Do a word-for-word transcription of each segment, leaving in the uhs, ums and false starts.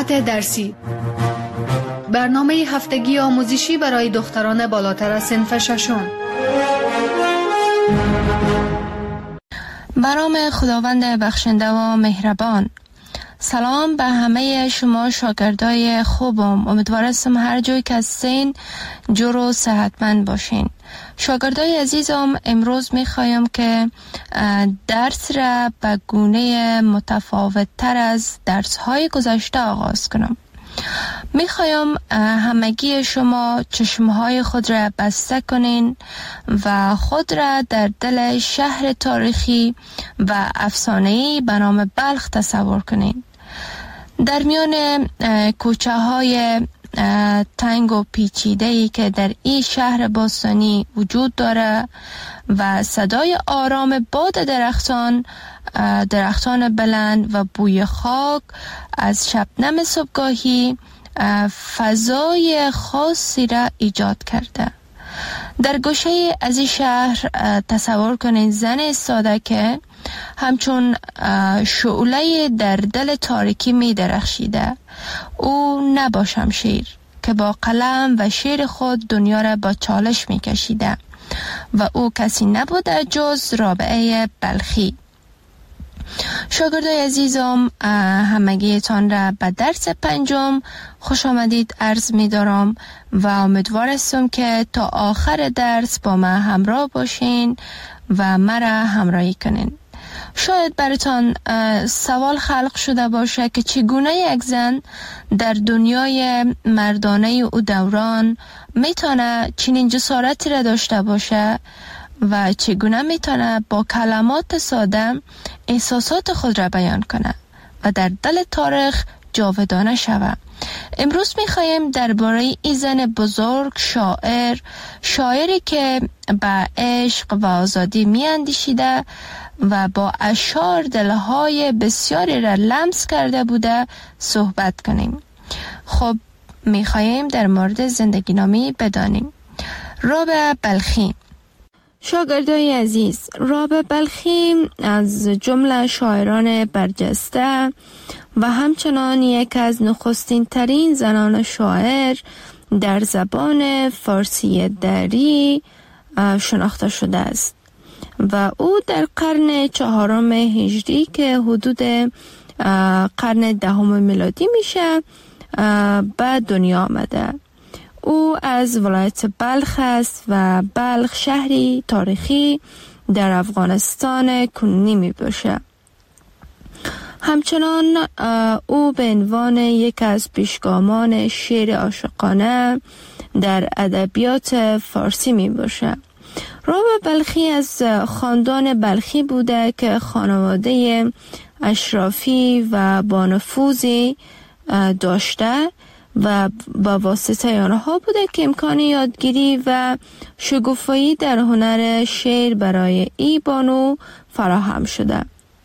ساعت درسی، برنامه هفتگی آموزشی برای دختران بالاتر از صنف ششم. برام خداوند بخشنده و مهربان، سلام به همه شما شاگردای خوبم. امیدوارم هر جایی که هستین جور و صحتمند باشین. شاگردای عزیزم، امروز میخوایم که درس را به گونه متفاوت تر از درس های گذشته آغاز کنم. میخوایم همگی شما چشمهای خود را بسته کنین و خود را در دل شهر تاریخی و افسانه‌ای به نام بلخ تصور کنین. در میان کوچه های تنگ و پیچیده‌ای که در این شهر باستانی وجود داره و صدای آرام باد درختان درختان بلند و بوی خاک از شبنم صبحگاهی فضای خاصی را ایجاد کرده. در گوشه از این شهر تصور کنید زن ایستاده که همچون شعله در دل تاریکی می درخشیده. او نبا شمشیر که با قلم و شعر خود دنیا را با چالش می کشیده و او کسی نبوده جز رابعه بلخی. شاگردای عزیزم، همگیتان را به درس پنجم خوش آمدید عرض می دارم و امیدوار هستم که تا آخر درس با من همراه باشین و مرا همراهی کنین. شاید براتان سوال خلق شده باشه که چگونه یک زن در دنیای مردانه او دوران میتونه چنین جسارتی را داشته باشه و چگونه میتونه با کلمات ساده احساسات خود را بیان کنه و در دل تاریخ جاودانه شود. امروز میخوایم درباره این زن بزرگ، شاعر شاعری که به عشق و آزادی میاندیشیده و با اشعار دلهای بسیاری را لمس کرده بوده صحبت کنیم. خب میخوایم در مورد زندگی نامی بدانیم. رابعه بلخی. شاگردای عزیز، رابعه بلخی از جمله شاعران برجسته و همچنان یک از نخستین ترین زنان شاعر در زبان فارسی دری شناخته شده است و او در قرن چهارم هجری که حدود قرن دهم میلادی میشه به دنیا آمده. او از ولایت بلخ است و بلخ شهری تاریخی در افغانستان کنونی می باشه. همچنان او به عنوان یک از پیشگامان شعر عاشقانه در ادبیات فارسی می باشه. رابعه بلخی از خاندان بلخی بوده که خانواده اشرافی و با نفوذی داشته و با واسطه آنها بوده که امکان یادگیری و شگوفایی در هنر شعر برای ای بانو فراهم شده.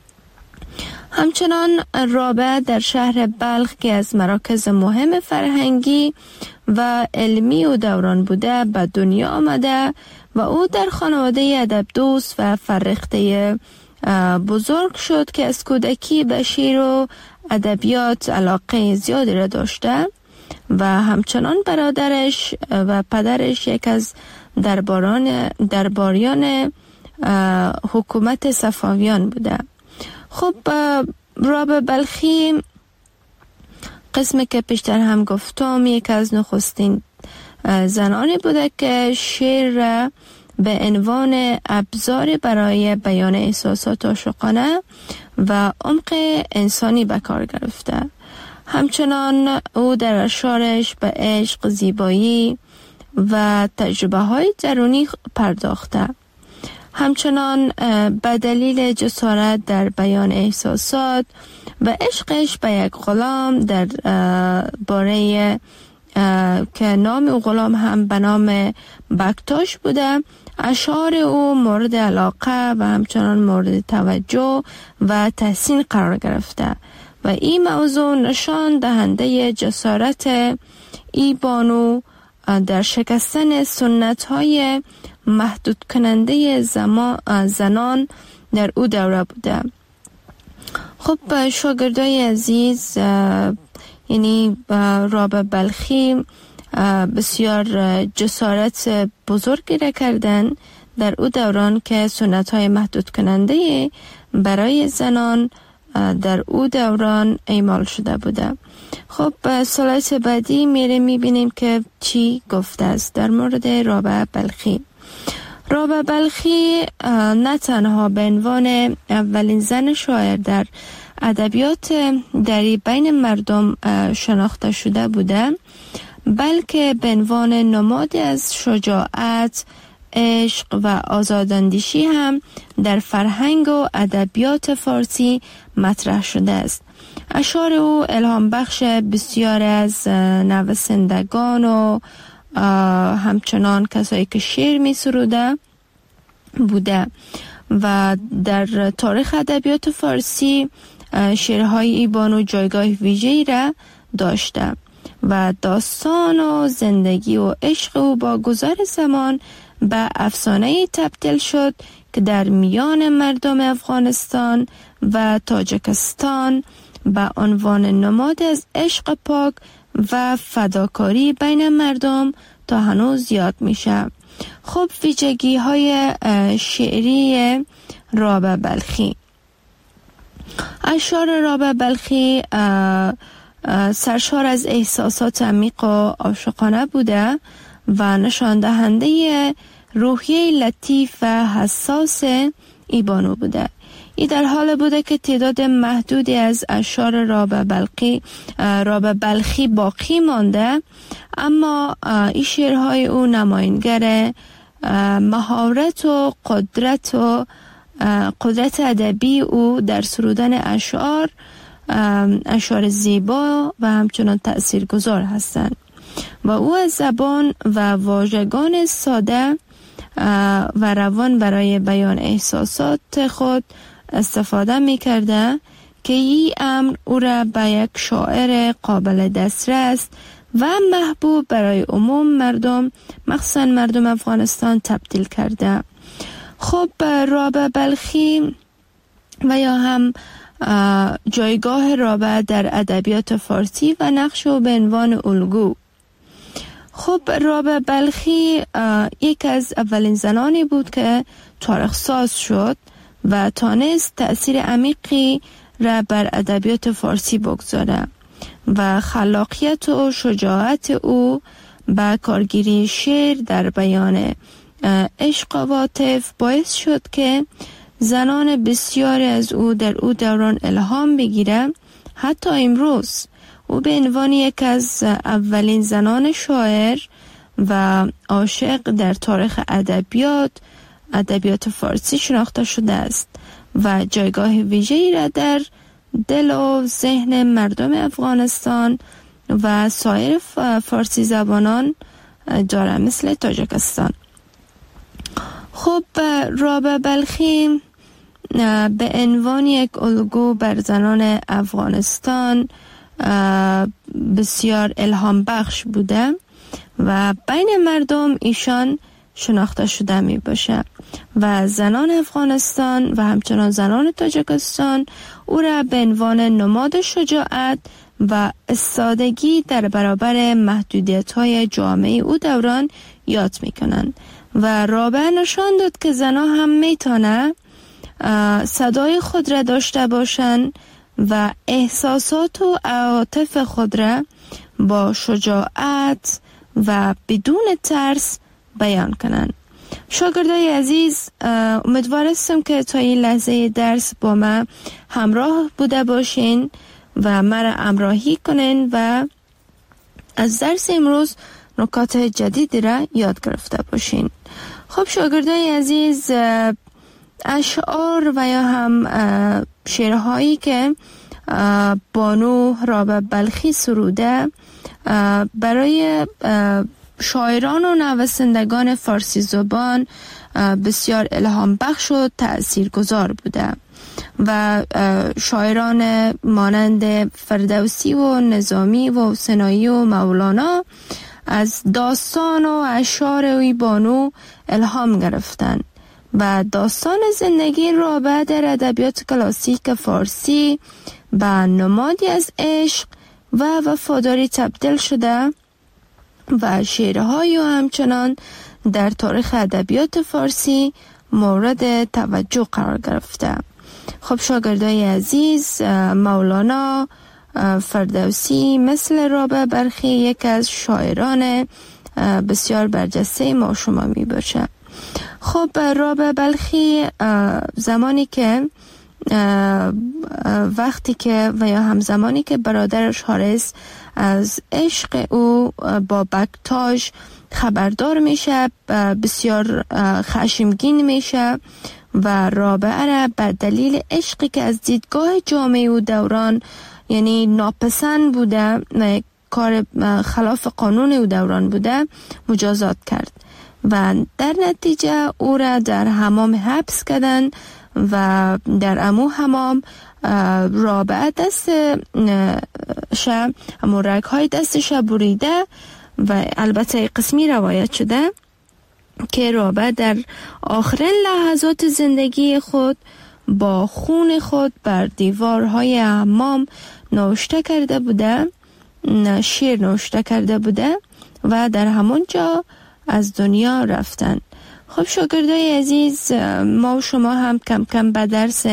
همچنان رابعه در شهر بلخ که از مراکز مهم فرهنگی و علمی و دوران بوده به دنیا آمده و او در خانواده ادب دوست و فرهیخته بزرگ شد که از کودکی به شعر و ادبیات علاقه زیادی را داشته و همچنان برادرش و پدرش یک از درباران درباریان حکومت صفویان بوده. خب رابعه بلخی قسمی که پیشتر هم گفتم یک از نخستین زنانی بوده که شعر را به عنوان ابزار برای بیان احساسات عاشقانه و عمق انسانی به کار گرفته. همچنان او در اشعارش به عشق، زیبایی و تجربه های درونی پرداخته. همچنان به دلیل جسارت در بیان احساسات و عشقش به یک غلام در باره که نام او غلام هم به نام بکتاش بوده، اشعار او مورد علاقه و همچنان مورد توجه و تحسین قرار گرفته و این موضوع نشان دهنده جسارت ای بانو در شکستن سنت های محدود کننده زنان در او دوره بوده. خب شاگردای عزیز، یعنی رابعه بلخی بسیار جسارت بزرگی را کردن در او دوران که سنت های محدود کننده برای زنان در او دوران اعمال شده بوده. خب سلایت بعدی میره میبینیم که چی گفته است در مورد رابعه بلخی. رابعه بلخی نه تنها به عنوان اولین زن شاعر در ادبیات دری بین مردم شناخته شده بوده، بلکه به عنوان نمادی از شجاعت، عشق و آزاداندیشی هم در فرهنگ و ادبیات فارسی مطرح شده است. اشعار او الهام بخش بسیار از نویسندگان و همچنان کسایی که شعر می سروده بوده و در تاریخ ادبیات فارسی شعرهای ای بانو جایگاه ویژه‌ای را داشته و داستان و زندگی و عشق او با گذر زمان به افسانه‌ای تبدیل شد که در میان مردم افغانستان و تاجیکستان به عنوان نماد از عشق پاک و فداکاری بین مردم تا هنوز یاد میشه. خب ویژگی های شعری رابعه بلخی. اشعار رابعه بلخی سرشار از احساسات عمیق و عاشقانه بوده و نشان دهنده روحیه لطیف و حساس ای بانو بوده. ای در حال بوده که تعداد محدودی از اشعار رابعه بلخی رابعه بلخی باقی مانده، اما این شعرهای او نمایانگر مهارت و قدرت و قدرت ادبی او در سرودن اشعار اشعار زیبا و همچنان تأثیرگذار هستند و او از زبان و واژگان ساده و روان برای بیان احساسات خود استفاده می کرده که این امر او را به یک شاعر قابل دسترس و محبوب برای عموم مردم، مخصوصا مردم افغانستان، تبدیل کرده. خب رابعه بلخی و یا هم جایگاه رابعه در ادبیات فارسی و نقش او به عنوان الگو. خب رابعه بلخی یک از اولین زنانی بود که تاریخ ساز شد و تانست تأثیر عمیقی را بر ادبیات فارسی بگذاره و خلاقیت و شجاعت او با کارگیری شعر در بیان عشق و عاطفه باعث شد که زنان بسیاری از او در او دوران الهام بگیره. حتی امروز او به عنوان یک از اولین زنان شاعر و عاشق در تاریخ ادبیات ادبیات فارسی شناخته شده است و جایگاه ویژه‌ای را در دل و ذهن مردم افغانستان و سایر فارسی زبانان داره، مثل تاجیکستان. خب رابعه بلخی به عنوان یک الگو بر زنان افغانستان بسیار الهام بخش بوده و بین مردم ایشان شناخته شده می باشه و زنان افغانستان و همچنان زنان تاجیکستان او را به عنوان نماد شجاعت و استادگی در برابر محدودیت های جامعه او دوران یاد می کنند و رابعه نشان داد که زنان هم می تانه صدای خود را داشته باشند و احساسات و عواطف خود را با شجاعت و بدون ترس بیان کنند. شاگردای عزیز، امیدوار هستم که تا این لحظه درس با من همراه بوده باشین و مرا همراهی کنین و از درس امروز نکات جدیدی را یاد گرفته باشین. خب شاگردای عزیز، اشعار و یا هم شعرهایی که بانو رابعه بلخی سروده برای شاعران و نویسندگان فارسی زبان بسیار الهام بخش و تأثیر گذار بوده و شاعران مانند فردوسی و نظامی و حسینی و مولانا از داستان و اشعار وی بانو الهام گرفتند و داستان زندگی رابعه در ادبیات کلاسیک فارسی به نمادی از عشق، و وفاداری تبدیل شده و شعرهای و همچنان در تاریخ ادبیات فارسی مورد توجه قرار گرفته. خب شاگردای عزیز، مولانا فردوسی مثل رابعه بلخی یک از شاعران بسیار برجسته ما شما می باشه. خب رابعه بلخی زمانی که وقتی که و یا همزمانی که برادرش حارث از عشق او با بکتاژ خبردار میشه بسیار خشمگین میشه و رابعه را به دلیل عشقی که از دیدگاه جامعه و دوران یعنی ناپسند بوده و کار خلاف قانون او دوران بوده مجازات کرد و در نتیجه او را در حمام حبس کردن و در امو حمام رابعه دست شه امو رگ های دستش بریده و البته قسمی روایت شده که رابعه در آخرین لحظات زندگی خود با خون خود بر دیوارهای حمام نوشته کرده بوده، شعر نوشته کرده بوده و در همون جا از دنیا رفتن. خب شاگردای عزیز، ما و شما هم کم کم به درس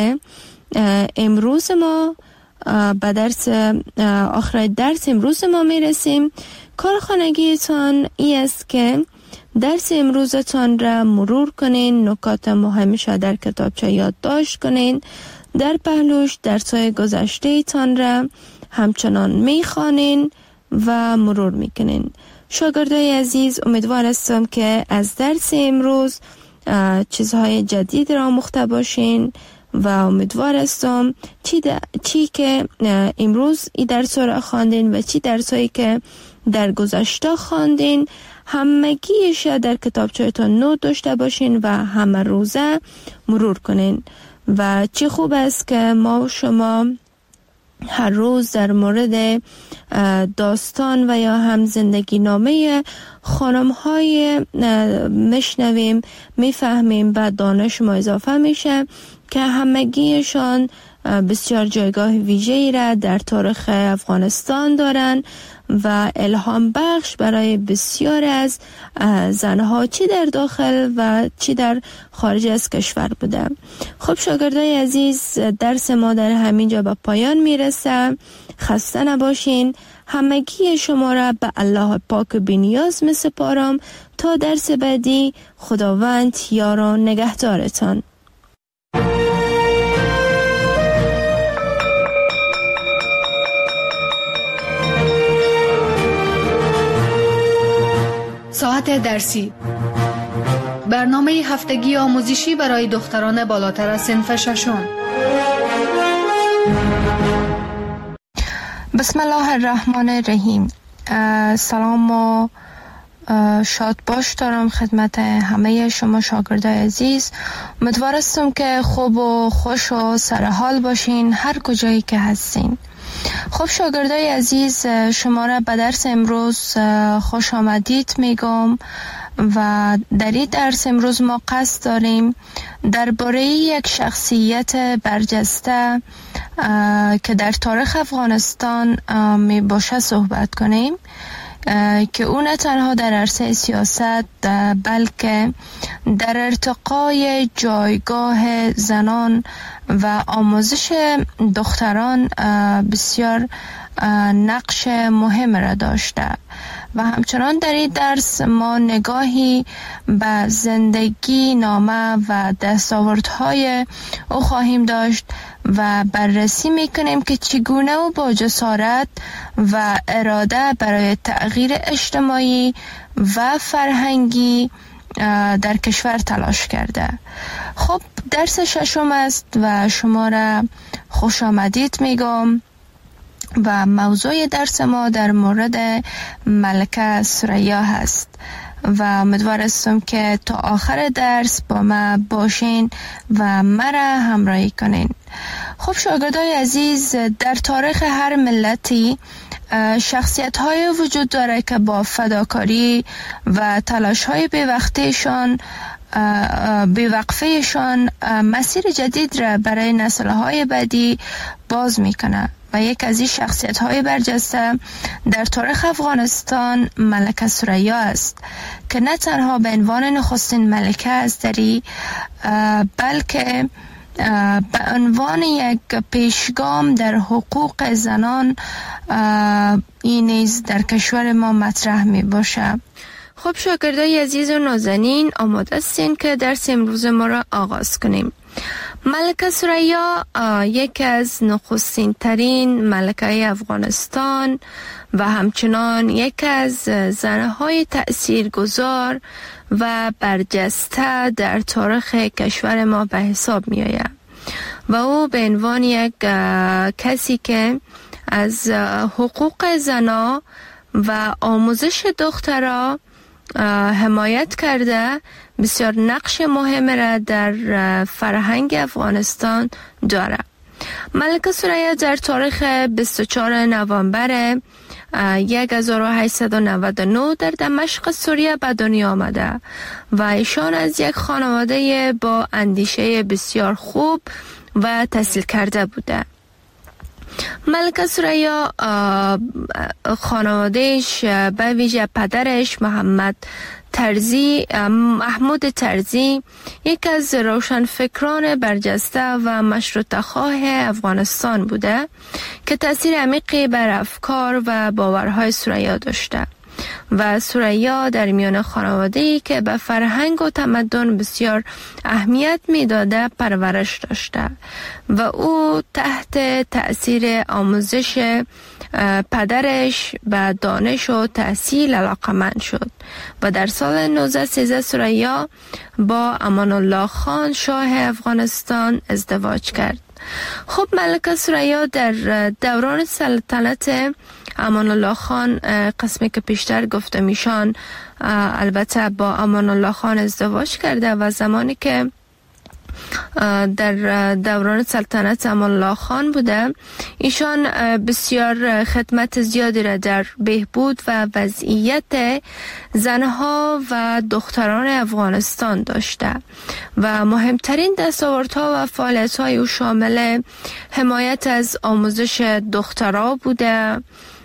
امروز ما به درس آخر درس امروز ما میرسیم. کارخانگیتان ای است که درس امروزتان را مرور کنین، نکات مهمش در کتابچه یادداشت کنین، در پهلوش درس‌های گذشته تان را همچنان میخوانین و مرور میکنین. شاگردای عزیز، امیدوار هستم که از درس امروز چیزهای جدید را آموخته باشین و امیدوار هستم چی, چی که امروز این درس را خواندین و چی درسایی که در گذشته خواندین همگیش در کتابچه‌تان نوت داشته باشین و همه روزه مرور کنین. و چه خوب است که ما و شما هر روز در مورد داستان و یا هم زندگی نامه خانم های مشنویم، میفهمیم و دانش ما اضافه میشه که همگیشان بسیار جایگاه ویژه‌ای را در تاریخ افغانستان دارن و الهام بخش برای بسیار از زنها چی در داخل و چی در خارج از کشور بوده. خب شاگردای عزیز، درس ما در همین جا به پایان میرسه. خسته نباشین. همگی شما را به الله پاک بی‌نیاز میسپارم تا درس بعدی. خداوند یار و نگهدارتان. ساعت درسی، برنامه هفتگی آموزشی برای دختران بالاتر از صنف ششم. بسم الله الرحمن الرحیم. سلام و شاد باش دارم خدمت همه شما شاگردای عزیز. امیدوار هستم که خوب و خوش و سرحال باشین هر کجایی که هستین. خب شاگردای عزیز، شما را به درس امروز خوش آمدید میگم و در این درس امروز ما قصد داریم درباره یک شخصیت برجسته که در تاریخ افغانستان می باشه صحبت کنیم که او نه تنها در عرصه سیاست بلکه در ارتقای جایگاه زنان و آموزش دختران بسیار نقش مهم را داشته و همچنان در این درس ما نگاهی به زندگی نامه و دستاوردهای او خواهیم داشت و بررسی میکنیم که چگونه او با جسارت و اراده برای تغییر اجتماعی و فرهنگی در کشور تلاش کرده. خب درس ششم است و شما را خوش آمدید میگم و موضوع درس ما در مورد ملکه ثریا هست و امیدوار هستم که تا آخر درس با ما باشین و مرا همراهی کنین. خب شاگردای عزیز، در تاریخ هر ملتی شخصیت های وجود داره که با فداکاری و تلاش های بی‌وقفه‌شان بی‌وقفه‌شان مسیر جدید را برای نسل های بعدی باز میکنه و یک از این شخصیت های برجسته در تاریخ افغانستان ملکه ثریا است که نه تنها به عنوان نخستین ملکه ازدری بلکه به عنوان یک پیشگام در حقوق زنان این نیز در کشور ما مطرح می باشه. خب شاگردای عزیز و نازنین، آماده هستین که درس امروز ما را آغاز کنیم. ملکه ثریا یکی از نخستین ترین ملکه افغانستان و همچنان یکی از زنهای تأثیرگذار و برجسته در تاریخ کشور ما به حساب می آید و او به عنوان یک کسی که از حقوق زنا و آموزش دخترها حمایت کرده بسیار نقش مهم را در فرهنگ افغانستان داره. ملکه ثریا در تاریخ بیست و چهارم نوامبر هزار و هشتصد و نود و نه در دمشق سوریه به دنیا آمده و ایشان از یک خانواده با اندیشه بسیار خوب و تحصیل کرده بوده. ملکه ثریا خانوادهش به ویژه پدرش محمد ترزی محمود ترزی یک از روشنفکران برجسته و مشروطه خواه افغانستان بوده که تأثیر عمیقی بر افکار و باورهای ثریا داشته و ثریا در میان خانواده‌ای که به فرهنگ و تمدن بسیار اهمیت میداده پرورش داشته و او تحت تأثیر آموزش پدرش به دانش و تحصیل علاقمند شد و در سال نوزده و سیزده ثریا با امان الله خان شاه افغانستان ازدواج کرد. خب ملکه ثریا در دوران سلطنت امان الله خان، قسمی که پیشتر گفته میشان البته با امان الله خان ازدواج کرده و زمانی که در دوران سلطنت امان الله خان بوده ایشان بسیار خدمت زیادی را در بهبود و وضعیت زنها و دختران افغانستان داشته و مهمترین دستاوردها و فعالیت‌های او شامل حمایت از آموزش دخترها بوده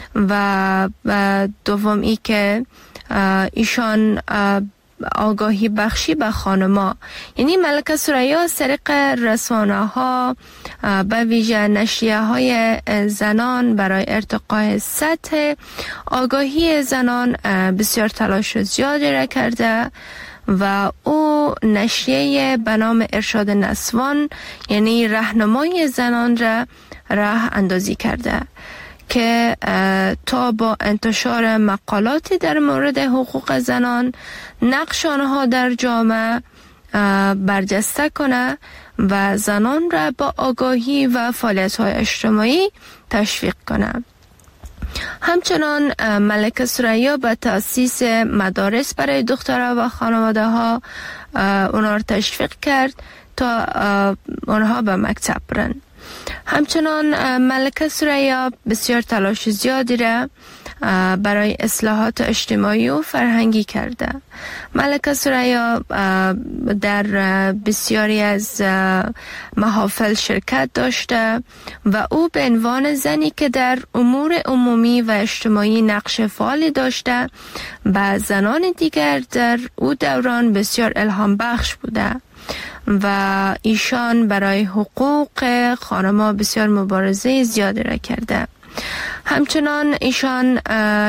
و دوم ای که ایشان آگاهی بخشی به خانما، یعنی ملکه ثریا از طریق رسانه ها به ویژه نشریه های زنان برای ارتقای سطح آگاهی زنان بسیار تلاش زیادی را کرده و او نشریه به نام ارشاد نسوان یعنی راهنمای زنان را راه اندازی کرده که تا با انتشار مقالاتی در مورد حقوق زنان نقش آنها در جامعه برجسته کنه و زنان را با آگاهی و فعالیت‌های اجتماعی تشویق کنه. همچنان ملکه ثریا به تأسیس مدارس برای دخترها و خانواده ها اونها را تشویق کرد تا اونها به مکتب برن. همچنان ملکه ثریا بسیار تلاش زیادی را برای اصلاحات اجتماعی و فرهنگی کرده. ملکه ثریا در بسیاری از محافل شرکت داشته و او به عنوان زنی که در امور عمومی و اجتماعی نقش فعالی داشته و زنان دیگر در او دوران بسیار الهام بخش بوده و ایشان برای حقوق خانم‌ها بسیار مبارزه زیادی را کرده. همچنان ایشان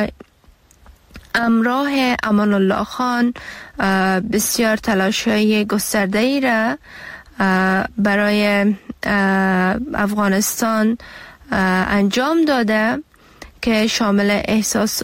همراه امان الله خان بسیار تلاش‌های گسترده‌ای را برای افغانستان انجام داده که شامل احساس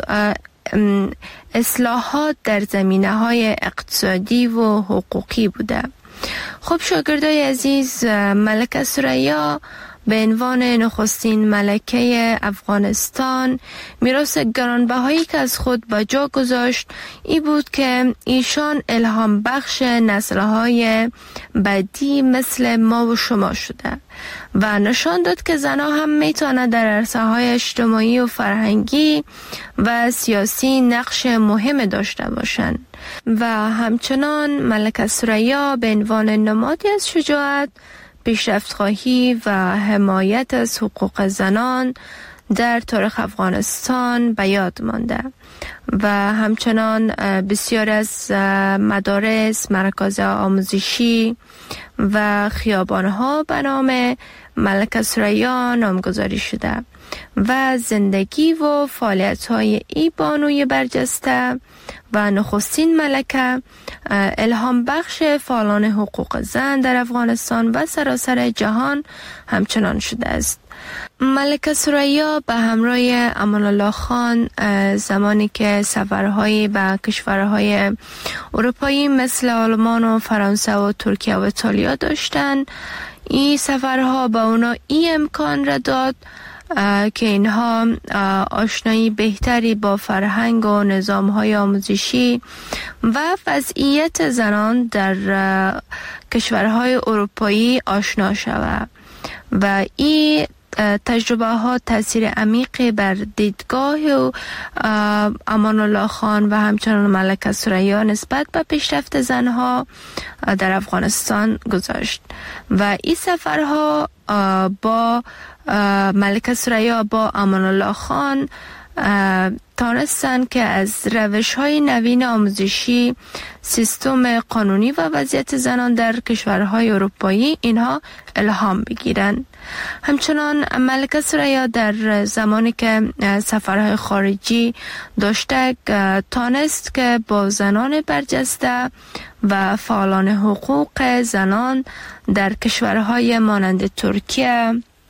اصلاحات در زمینه‌های اقتصادی و حقوقی بوده. خب شاگردای عزیز، ملکه ثریا به عنوان نخستین ملکه افغانستان میراث گرانبهایی که از خود به جا گذاشت ای بود که ایشان الهام بخش نسل‌های بعدی مثل ما و شما شده و نشان داد که زنها هم میتونه در عرصه‌های اجتماعی و فرهنگی و سیاسی نقش مهم داشته باشند و همچنان ملکه ثریا به عنوان نمادی از شجاعت، پیشرفت‌خواهی و حمایت از حقوق زنان در تاریخ افغانستان به یاد مانده و همچنان بسیار از مدارس، مراکز آموزشی و خیابان‌ها به نام ملکه ثریا نامگذاری شده و زندگی و فعالیت‌های ای بانوی برجسته و نخستین ملکه الهام بخش فعالان حقوق زن در افغانستان و سراسر جهان همچنان شده است. ملکه ثریا به همراه امان الله خان زمانی که سفرهایی به کشورهای اروپایی مثل آلمان و فرانسه و ترکیه و ایتالیا داشتند، این سفرها به اونا این امکان را داد که اینها آشنایی بهتری با فرهنگ و نظام‌های آموزشی و وضعیت زنان در کشورهای اروپایی آشنا شود و این تجربه ها تاثیر عمیقی بر دیدگاه و امان الله خان و همچنان ملکه ثریا نسبت به پیشرفت زنها در افغانستان گذاشت و این سفرها با ملکه ثریا با امان الله خان تانستند که از روش‌های نوین آموزشی، سیستم قانونی و وضعیت زنان در کشورهای اروپایی اینها الهام بگیرند. همچنان ملکه ثریا در زمانی که سفرهای خارجی داشته تانست که با زنان برجسته و فعالان حقوق زنان در کشورهای مانند ترکیه،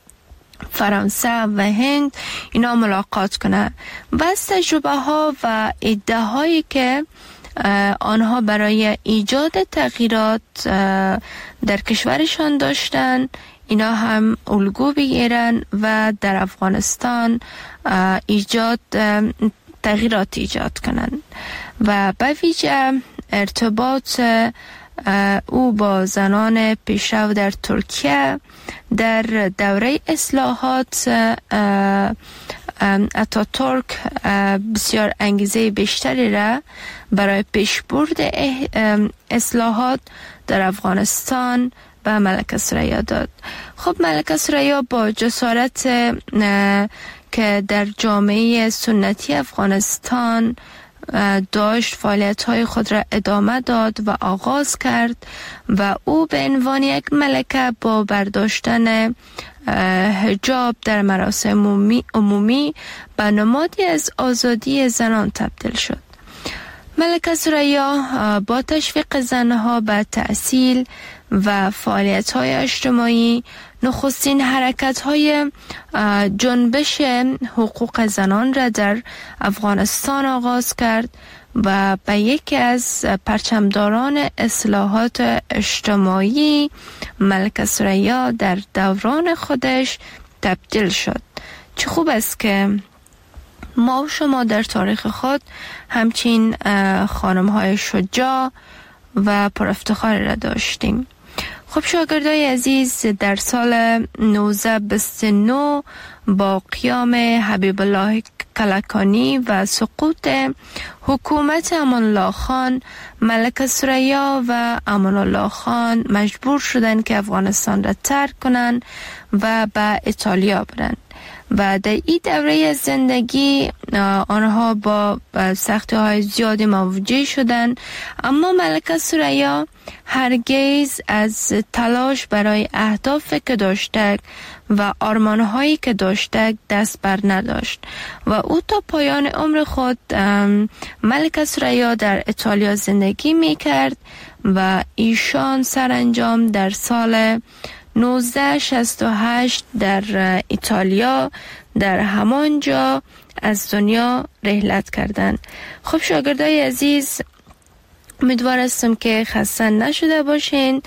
فرانسه و هند اینا ملاقات کنه و از تجربه ها و ایده هایی که آنها برای ایجاد تغییرات در کشورشان داشتن اینا هم الگو بگیرن و در افغانستان ایجاد تغییرات ایجاد کنن و به ویژه ارتباط او با زنان پیشرو در ترکیه در دوره اصلاحات اتاتورک بسیار انگیزه بیشتری را برای پیشبرد اصلاحات در افغانستان به ملکه ثریا داد. خب ملکه ثریا با جسارت که در جامعه سنتی افغانستان داشت فعالیت‌های خود را ادامه داد و آغاز کرد و او به عنوان یک ملکه با برداشتن حجاب در مراسم عمومی, عمومی به نمادی از آزادی زنان تبدیل شد. ملکه ثریا با تشویق زنها به تحصیل و فعالیت‌های اجتماعی نخستین حرکت‌های جنبش حقوق زنان را در افغانستان آغاز کرد و به یکی از پرچمداران اصلاحات اجتماعی ملکه ثریا در دوران خودش تبدیل شد. چه خوب است که ما و شما در تاریخ خود همچین خانم‌های شجاع و پر افتخار را داشتیم. خب شاگردای عزیز، در سال نوزده بیست و نه با قیام حبیب الله کلکانی و سقوط حکومت امان الله خان، ملکه ثریا و امان الله خان مجبور شدند که افغانستان را ترک کنند و به ایتالیا برند و در این دوره زندگی آنها با سختی های زیادی مواجه شدند، اما ملکه ثریا هرگز از تلاش برای اهدافی که داشته و آرمانهایی که داشته دست بر نداشت و او تا پایان عمر خود ملکه ثریا در ایتالیا زندگی می کرد و ایشان سرانجام در سال نوزده شصت و هشت در ایتالیا در همان جا از دنیا رحلت کردند. خب شاگردای عزیز، امیدوار هستم که خسته نشده باشین.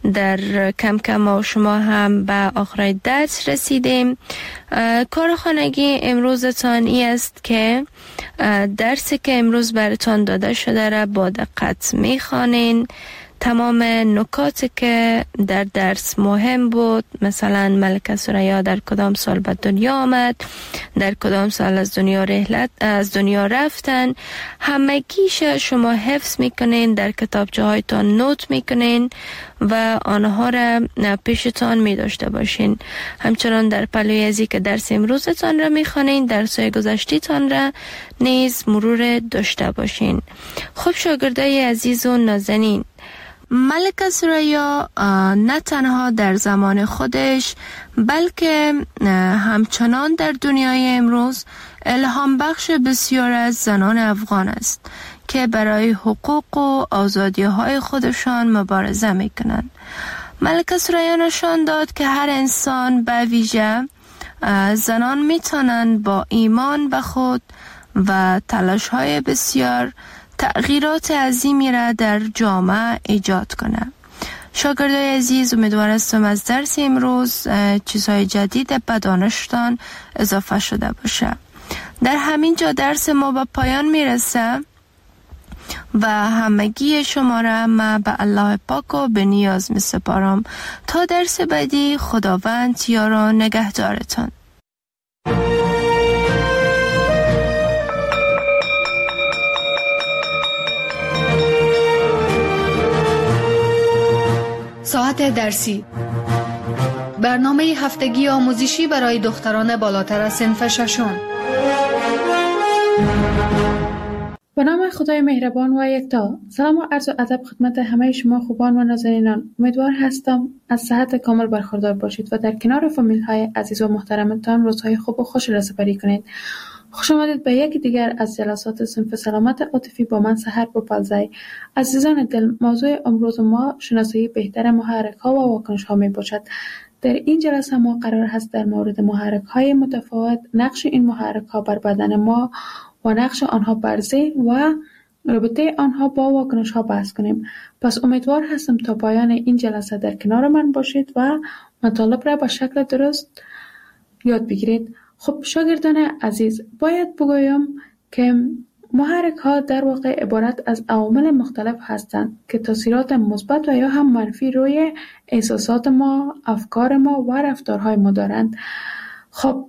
در کم کم ما شما هم به آخر درس رسیدیم. کار خانگی امروزتان ای است که درسی که امروز براتان داده شده را با دقت میخوانین، تمام نکاتی که در درس مهم بود، مثلا ملکه ثریا در کدام سال به دنیا آمد، در کدام سال از دنیا رحلت از دنیا رفتن، همگیش شما حفظ میکنین، در کتابچه هایتان نوت میکنین و آنها را پیشتان می داشته باشین. همچنان در پلوی ازی که درس امروزتان را میخوانین، درس‌های گذشته‌تان را نیز مرور داشته باشین. خب شاگردای عزیز و نازنین، ملکه ثریا نه تنها در زمان خودش بلکه همچنان در دنیای امروز الهام بخش بسیار از زنان افغان است که برای حقوق و آزادی های خودشان مبارزه می کنند. ملکه ثریا نشان داد که هر انسان به ویژه زنان می توانند با ایمان به خود و تلاش های بسیار تغییرات عظیمی را در جامعه ایجاد کنند. شاگردای عزیز، امیدوار هستم از درس امروز چیزهای جدید به دانشتان اضافه شده باشه. در همین جا درس ما به پایان میرسه و همگی شما را ما به الله پاک و به نیاز می سپارم. تا درس بعدی، خداوند یار و نگهدارتان. ساعت درسی، برنامه هفتگی آموزشی برای دختران بالاتر از صنف ششم. به نام خدای مهربان و یکتا. سلام و عرض و ادب خدمت همه شما خوبان و نازنینان. امیدوار هستم از صحت کامل برخوردار باشید و در کنار فامیل های عزیز و محترمتان روزهای خوب و خوش را سپری کنید. خوش آمدید به یکی دیگر از جلسات صنف سلامت عاطفی با من سحر بوپلزی. عزیزان دل، موضوع امروز ما شناسایی بهتر محرک ها و واکنش ها می باشد. در این جلسه ما قرار هست در مورد محرک های متفاوت، نقش این محرک ها بر بدن ما و نقش آنها بر ذهن و رابطه آنها با واکنش ها بحث کنیم. پس امیدوار هستم تا پایان این جلسه در کنار من باشید و مطالب را به شکل درست یاد بگیرید. خب شاگردان عزیز، باید بگویم که محرک ها در واقع عبارت از عوامل مختلف هستند که تاثیرات مثبت و یا هم منفی روی احساسات ما، افکار ما و رفتارهای ما دارند. خب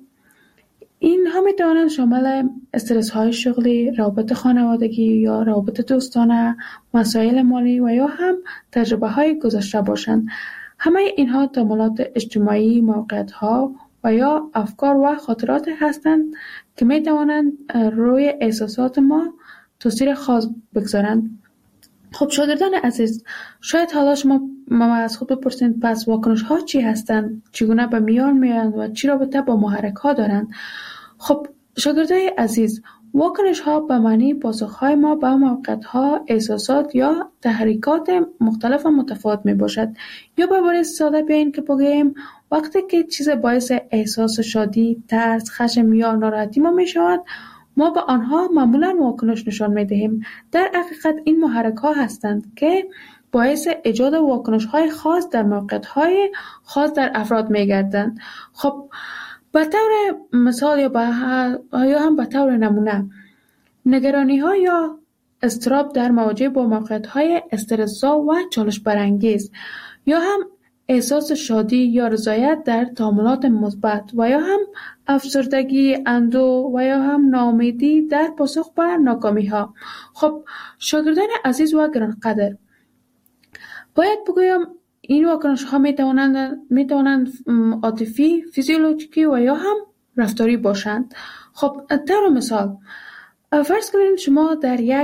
این ها می توانند شامل استرس های شغلی، روابط خانوادگی یا روابط دوستانه، مسائل مالی و یا هم تجربه های گذشته باشند. همه اینها تأملات اجتماعی، موقعیت ها و یا افکار و خاطرات هستند که می توانند روی احساسات ما تاثیر خاص بگذارند. خب شاگردان عزیز، شاید حالا شما ما از خود بپرسید پس واکنش ها چی هستند؟ چگونه به میان میآیند و چی رابطه با محرک ها دارند؟ خب شاگردای عزیز، واکنش ها به معنی پاسخ های ما به موقعیت ها، احساسات یا تحریکات مختلف و متفاوت می باشد. یا به عبارت ساده بیاین که بگوییم وقتی که چیز باعث احساس شادی، ترس، خشم یا ناراحتی ما می شود، ما به آنها معمولا واکنش نشان می دهیم. در حقیقت این محرک ها هستند که باعث ایجاد واکنش های خاص در موقعیت های خاص در افراد می گردند. خب به طور مثال یا, به یا هم به طور نمونه، نگرانی ها یا اضطراب در مواجهه با موقعیت های استرس‌زا و چالش برانگیز، یا هم احساس شادی یا رضایت در تعاملات مثبت و یا هم افسردگی، اندوه و یا هم ناامیدی در پاسخ به ناکامی ها. خب شاگردان عزیز و گرانقدر، باید بگویم این واکنش ها می توانند می توانند عاطفی، فیزیولوژیکی و یا هم رفتاری باشند. خب طور مثال، فرض کنید شما در یک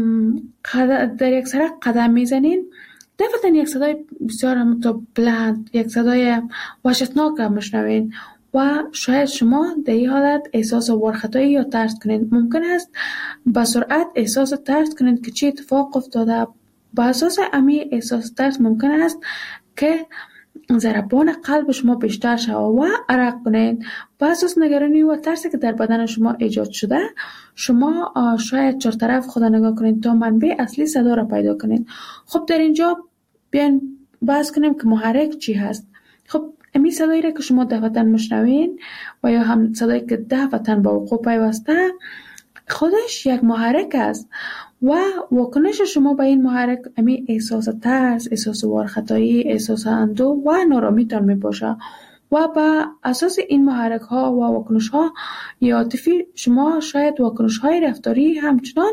در یک سرک قدم میزنین، دفعتاً یک صدای بسیار بلند، یک صدای وحشتناک میشنوین و شاید شما در این حالت احساس وارخطایی یا ترس کنید. ممکن است به سرعت احساس ترس کنید که چه اتفاق افتاده. با اساس امی احساس ترس ممکن است که ضربان قلب شما بیشتر شود و عرق کنید. با اساس نگرانی و ترسی که در بدن شما ایجاد شده، شما شاید چهار طرف خود نگاه کنید تا منبع اصلی صدا را پیدا کنید. خب در اینجا بیاین بحث کنیم که محرک چی هست. خب امی صدایی را که شما دفعتاً مشنوین و یا هم صدایی که دفعتاً با وقوع پیوسته، خودش یک محرک است و واکنش شما به این محرک امی احساس ترس، احساس وارخطایی، احساس اندوه و نارامیتان می باشه و با اساس این محرک ها و واکنش ها عاطفی شما شاید واکنش های رفتاری همچنان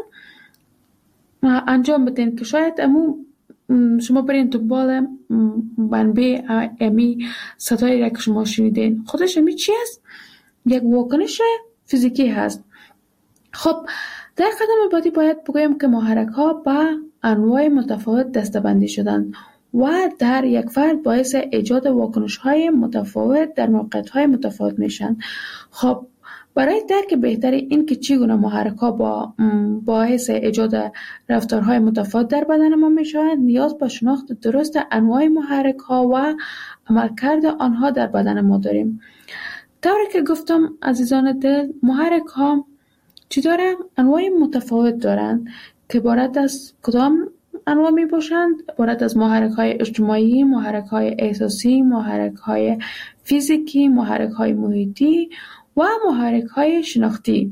انجام بدین که شاید امو شما برین دنبال منبع امی صدایی را که شما شنیدین خودش امی چی است؟ یک واکنش فیزیکی هست. خب در قدم بعدی باید بگویم که محرک ها با انواع متفاوت دسته‌بندی شدند و در یک فرد باعث ایجاد واکنش های متفاوت در موقعیت های متفاوت میشن. خب برای درک بهتر این که چگونه محرک ها با باعث ایجاد رفتارهای متفاوت در بدن ما میشوند نیاز به شناخت درست انواع محرک ها و عملکرد آنها در بدن ما داریم. طوری که گفتم عزیزان دل، محرک ها چی دارن؟ انواع متفاوت دارند که عبارت از کدام انواع می باشند؟ عبارت از محرک های اجتماعی، محرک های احساسی، محرک های فیزیکی، محرک های محیطی و محرک های شناختی.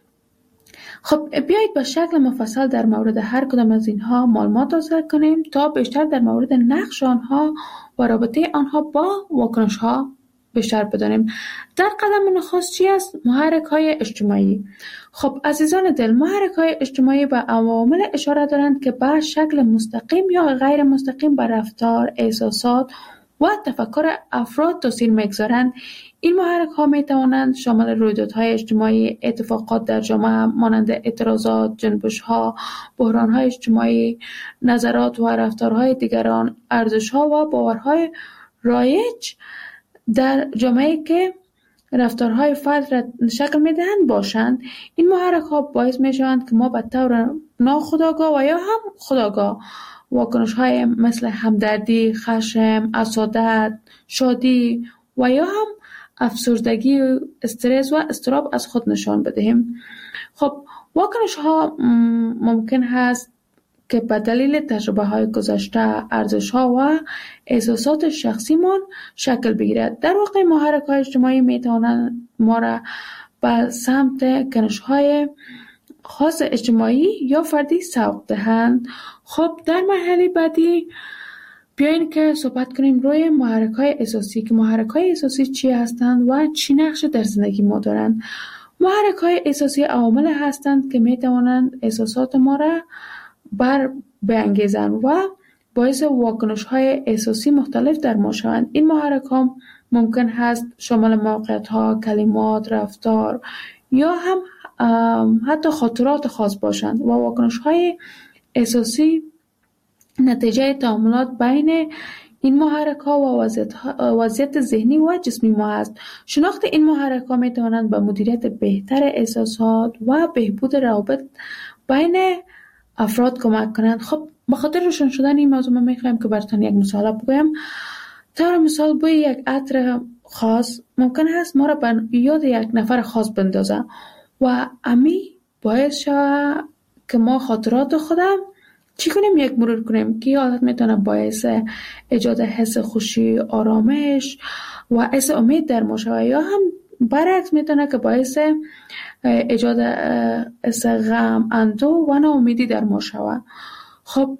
خب بیایید به شکل مفصل در مورد هر کدام از اینها معلومات حاصل کنیم تا بیشتر در مورد نقش آنها و رابطه آنها با واکنش ها بیشتر بدانیم. در قدم نخست چی است؟ محرک های اجتماعی. خب عزیزان دل، محرک های اجتماعی به عوامل اشاره دارند که به شکل مستقیم یا غیر مستقیم بر رفتار، احساسات و تفکر افراد تاثیر میگذارند. این محرک ها می توانند شامل رویدادهای اجتماعی، اتفاقات در جامعه مانند اعتراضات، جنبش ها، بحران های اجتماعی، نظرات و رفتارهای دیگران، ارزش ها و باورهای رایج در جامعه که رفتارهای فرد را شکل میدهند باشند. این محرک ها باعث می شوند که ما به طور ناخودآگاه و یا هم خودآگاه واکنش های مثل همدردی، خشم، حسادت، شادی و یا هم افسردگی، استرس و اضطراب از خود نشان بدهیم. خب واکنش ها ممکن هست که به دلیل تجربه های گذشته، ارزش ها و احساسات شخصی من شکل بگیرد. در واقع محرک های اجتماعی می توانند ما را به سمت کنش های خاص اجتماعی یا فردی سوق دهند. خب در مرحله بعدی بیاین که صحبت کنیم روی محرک های احساسی که محرک های احساسی چی هستند و چی نقش در زندگی ما دارند. محرک های احساسی عوامل هستند که می توانند احساسات ما را بر بانگیزند و باعث واکنش های احساسی مختلف در ما شوند. این محرک ها ممکن هست شامل موقعیت ها، کلمات، رفتار یا هم حتی خاطرات خاص باشند و واکنش های احساسی نتیجه تعاملات بین این محرک ها و وضعیت ذهنی و جسمی ما است. شناخت این محرک ها می توانند به مدیریت بهتر احساسات و بهبود روابط بین افراد کمک کنند. خب به خاطر روشن شدن این موضوع من میخوایم که براتون یک مثال بگویم. طور مثال بوی یک عطر خاص ممکن است ما را به یاد یک نفر خاص بندازه و امی باعث شود که ما خاطرات خودم چی کنیم؟ یک مرور کنیم که حالت میتونه باعث ایجاد حس خوشی، آرامش و حس امید در ما شود یا هم برعکس میتونه که باعث ایجاد حس غم، اندوه و ناامیدی در ما شود. خب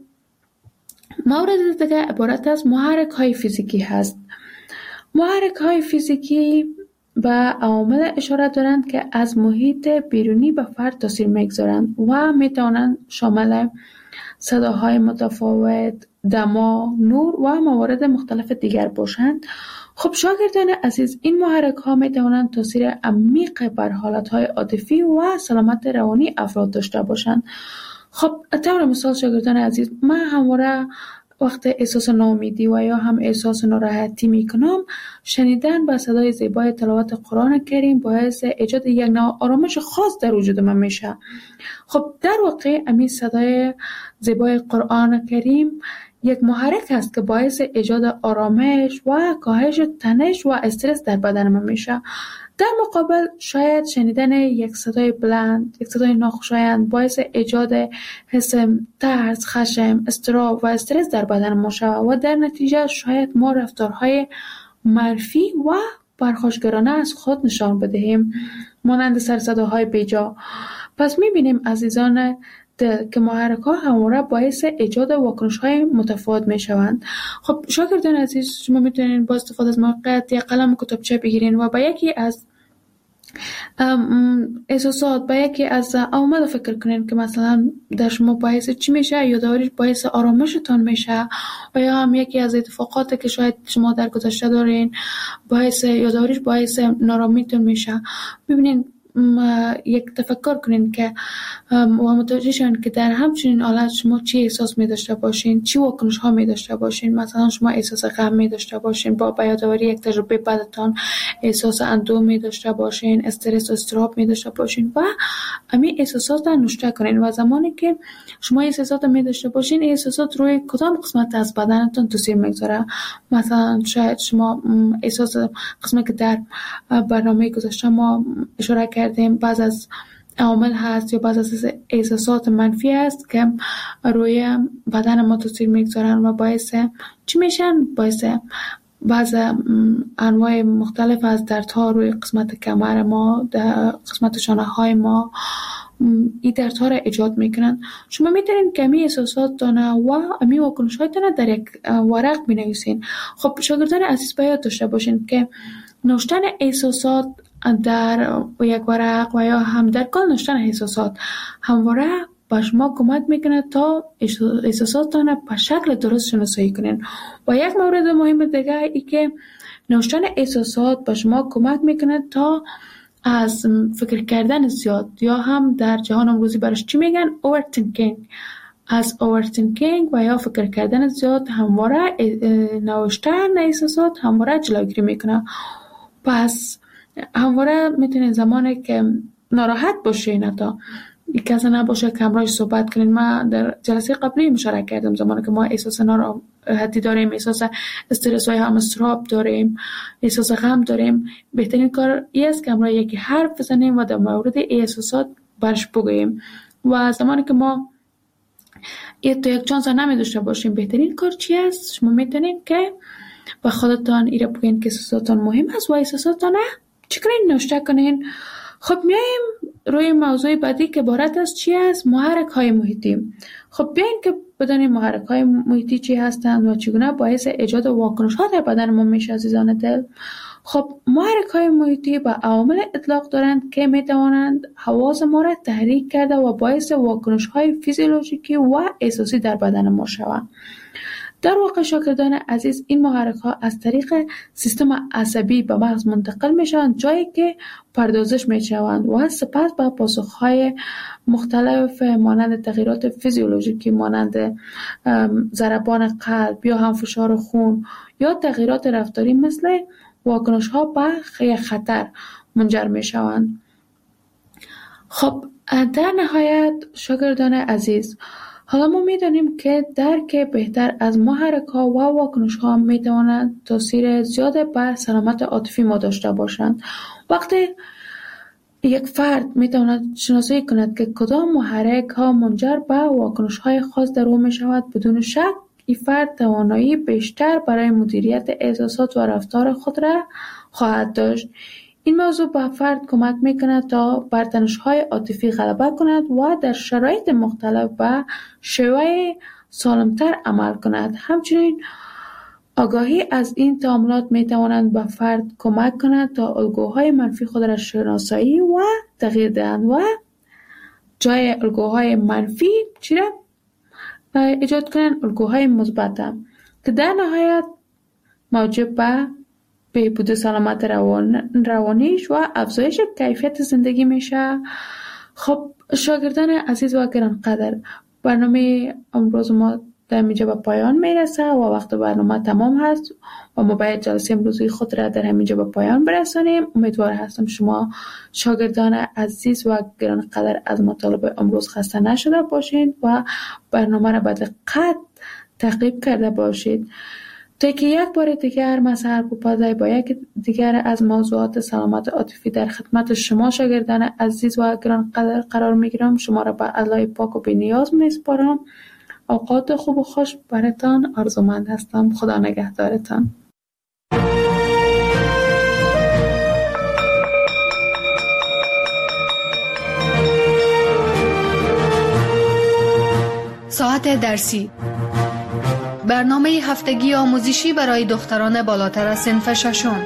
مورد دیگه عبارت از محرک های فیزیکی هست. محرک های فیزیکی به عوامل اشاره دارند که از محیط بیرونی به فرد تاثیر میگذارند و میتوانند شامل صداهای متفاوت، دما، نور و موارد مختلف دیگر باشند. خب شاگردان عزیز، این محرک ها می توانند تاثیر عمیق بر حالت های عاطفی و سلامت روانی افراد داشته باشند. خب طور مثال شاگردان عزیز، من همواره وقت احساس ناامیدی و یا هم احساس ناراحتی می کنم، شنیدن با صدای زیبای تلاوت قرآن کریم باعث ایجاد یک نوع آرامش خاص در وجود من میشه. خب در واقع همین صدای زیبای قرآن کریم یک محرک است که باعث ایجاد آرامش و کاهش تنش و استرس در بدن من میشه. در مقابل شاید شنیدن یک صدای بلند، یک صدای ناخوشایند باعث ایجاد حس ترس، خشم، اضطراب و استرس در بدن ما شود و در نتیجه شاید ما رفتارهای منفی و پرخاشگرانه از خود نشان بدهیم، مانند سر صداهای بیجا. پس میبینیم عزیزان دل که محرک ها همواره باعث ایجاد واکنش های متفاوت می شوند. خب شاگردان عزیز، شما میتونین با استفاده از موقعیت یک قلم و کتابچه بگیرین و با یکی از احساسات با یکی از عوامل فکر کنین که مثلا در شما باعث چی میشه، یادآوریش باعث آرامشتان میشه و یا هم یکی از اتفاقاتی که شاید شما در گذشته دارین باعث یادآوریش باعث نارامیتون میشه. ببینین یک تفکر کنین که و متوجه شون که در همچنین حالت شما چی احساس می داشته باشین، چی واکنش ها می داشته باشین. مثلا شما احساس غم می داشته باشین، با یادآوری یک تجربه بدتان احساس اندوه می داشته باشین، استرس و اضطراب می داشته باشین و همین احساسات را نوشته کنین و زمانی که شما احساسات می داشته باشین، احساسات روی کدام قسمت از بدنتون تاثیر میگذاره. مثلا شاید شما احساس قسمتی که در برنامه گذشته ما اشاره کردیم بعض از عوامل هست یا بعض از احساسات منفی هست که روی بدن ما تاثیر میگذارن و باعث چی میشن؟ باعث بعض انواع مختلف از دردها روی قسمت کمر ما، در قسمت شانه های ما این دردها را ایجاد میکنن. شما میتونین که امی احساسات دانه و امی واکنش های دانه در یک ورق بنویسین. خب شاگردان عزیز باید داشته باشین که نوشتن احساسات در یک ورق و یا هم در کل نوشتن احساسات همواره به شما کمک میکنه تا احساساتتان به شکل درست شناسایی کنین. و یک مورد مهم دیگه ای که نوشتن احساسات به شما کمک میکنه تا از فکر کردن زیاد یا هم در جهان امروزی برش چی میگن overthinking، از overthinking و یا فکر کردن زیاد همواره نوشتن احساسات همواره جلوگیری میکنه. پس همواره میتونین زمانی که ناراحت باشین، حتی یک کسی نباشه که همراهش صحبت کنین. ما در جلسه قبلی مشارکت کردم زمانی که ما احساس ناراحتی داریم، احساس استرس و هم اضطراب داریم، احساس غم داریم، بهترین کار این است که همراه یکی حرف بزنیم و در مورد احساسات برش بگوییم. و زمانی که ما یک تا یک چانس نمی داشته باشیم، بهترین کار چی است؟ شما میتونین که با خودتان ایره بگین که احساساتان مهم است و احساساتان چی کنین؟ نوشته کنین. خب میایم روی موضوع بعدی که عبارت از چی است؟ محرک های محیطی. خب بیاین که بدانیم محرک های محیطی چی هستند و چگونه باعث ایجاد واکنش ها در بدن ما میشه عزیزان دل. خب محرک های محیطی با عوامل اطلاق دارند که میتوانند حواس ما را تحریک کرده و باعث واکنش های فیزیولوژیکی و احساسی در بدن ما شوند. در واقع شاگردان عزیز، این محرک ها از طریق سیستم عصبی به مغز منتقل می شوند، جایی که پردازش می شوند و سپس به پاسخ های مختلف مانند تغییرات فیزیولوژیکی مانند ضربان قلب یا هم فشار خون یا تغییرات رفتاری مثل واکنش ها به خطر منجر می شوند. خب در نهایت شاگردان عزیز، حالا ما می‌دانیم که درک بهتر از محرک ها و واکنش ها می‌تواند تاثیر زیاد بر سلامت عاطفی ما داشته باشند. وقتی یک فرد می‌تواند شناسایی کند که کدام محرک ها منجر به واکنش های خاص در او می‌شود، بدون شک این فرد توانایی بیشتر برای مدیریت احساسات و رفتار خود را خواهد داشت. این موضوع به فرد کمک میکند تا بر تنش‌های عاطفی غلبه کند و در شرایط مختلف به شیوه سالمتر عمل کند. همچنین آگاهی از این تعاملات میتواند به فرد کمک کند تا الگوهای منفی خود را شناسایی و تغییر دهند و جای الگوهای منفی چی را ایجاد کنند؟ الگوهای مثبت که در نهایت موجب به بهبود سلامت روان روانیش و افزایش کیفیت زندگی میشه. خب شاگردان عزیز و گرانقدر، برنامه امروز ما در اینجا به پایان میرسه و وقت برنامه تمام هست و ما باید جلسه امروزی خود را در همینجا به پایان برسانیم. امیدوار هستم شما شاگردان عزیز و گرانقدر از مطالب امروز خسته نشده باشید و برنامه را به دقت تعقیب کرده باشید تا که یک بار دیگر من سرپوپازی با یک دیگر از موضوعات سلامت عاطفی در خدمت شما شاگردان عزیز و گرانقدر قرار میگیرم. شما را به الله پاک و بی‌نیاز میسپارم. اوقات خوب و خوش براتان آرزومند هستم. خدا نگهدارتان. ساعت درسی، برنامه هفتگی آموزشی برای دختران بالاتر از صنف ششم.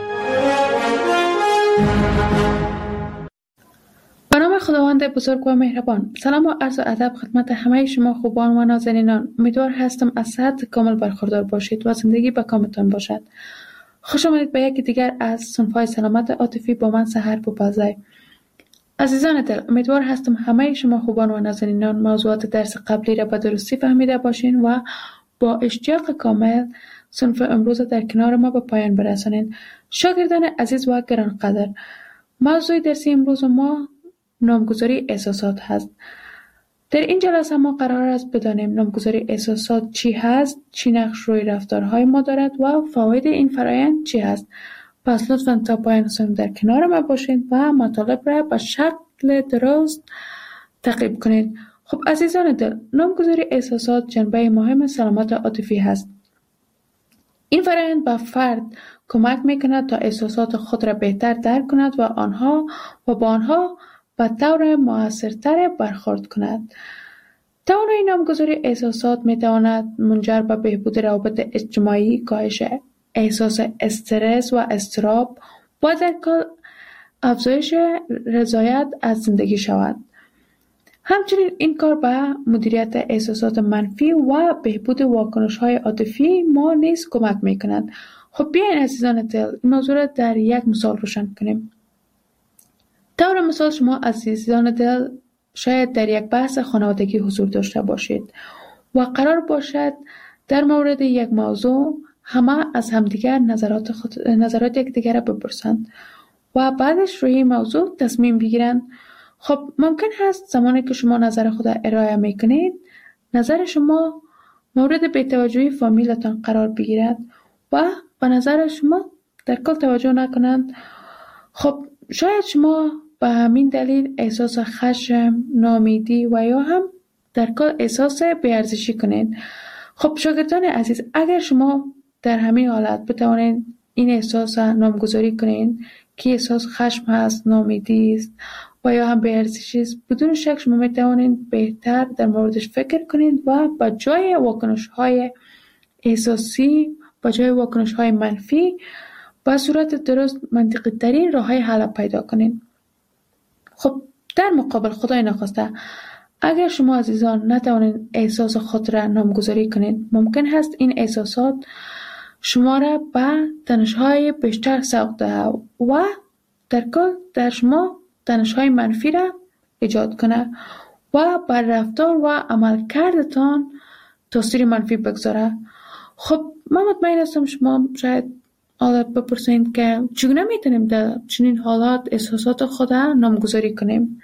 به نام خداوند بزرگ و مهربان. سلام و عرض ادب خدمت همه شما خوبان و نازنینان. امیدوار هستم از صحت کامل برخوردار باشید و زندگی به کامتان باشد. خوش آمدید به یکی دیگر از صنف‌های سلامت عاطفی با من سحر بوپزای. عزیزان دل، امیدوار هستم همه شما خوبان و نازنینان موضوعات درس قبلی را به درستی فهمیده باشین و با اشتیاق کامل صنف امروز در کنار ما به پایان برسانید. شاگردان عزیز و گرانقدر، موضوع درسی امروز ما نامگذاری احساسات هست. در این جلسه ما قرار است بدانیم نامگذاری احساسات چی هست، چی نقش روی رفتارهای ما دارد و فواید این فرایند چی هست. پس لطفاً تا پایان صنف در کنار ما باشید و مطالب را به شکل درست تعقیب کنید. خب عزیزان دل، نامگذاری احساسات جنبه مهم سلامت عاطفی هست. این فرآیند به فرد کمک میکند تا احساسات خود را بهتر درک کند و آنها و با آنها به طور مؤثرتر برخورد کند. توانایی نامگذاری احساسات میتواند منجر به بهبود روابط اجتماعی، کاهش احساس استرس و اضطراب و در کل افزایش رضایت از زندگی شود. همچنین این کار به مدیریت احساسات منفی و بهبود واکنش‌های عاطفی ما نیز کمک می‌کند. خب بیاین عزیزان دل این موضوع را در یک مثال روشن کنیم. طور مثال شما عزیزان دل شاید در یک بحث خانوادگی حضور داشته باشید و قرار باشد در مورد یک موضوع همه از همدیگر نظرات خود نظرات یکدیگر را بپرسند و بعدش روی این موضوع تصمیم بگیرند. خب ممکن هست زمانی که شما نظر خود ارائه میکنید نظر شما مورد بی‌توجهی فامیلتان قرار بگیرد و به نظر شما در کل توجه نکنند. خب شاید شما به همین دلیل احساس خشم، ناامیدی و یا هم در کل احساس بی‌ارزشی کنید. خب شاگردان عزیز، اگر شما در همین حالت بتوانید این احساس نامگذاری کنید که احساس خشم هست، ناامیدی است و یا هم بی‌ارزشی است، بدون شک شما میتوانید بهتر در موردش فکر کنید و با جای واکنش‌های احساسی، با جای واکنش‌های منفی با صورت درست منطقی ترین راه‌های حل پیدا کنید. خب در مقابل خدای نخواسته اگر شما عزیزان نتوانید احساس خود را نامگذاری کنید، ممکن هست این احساسات شما را به تنش‌های بیشتر سوق دهد و در کل در شما تنش‌های منفی را ایجاد کنه و بر رفتار و عملکردتان تاثیر منفی بگذاره. خب من مطمئن هستم شما شاید حالت بپرسید که چگونه میتونیم در چنین حالات احساسات خود را نامگذاری کنیم.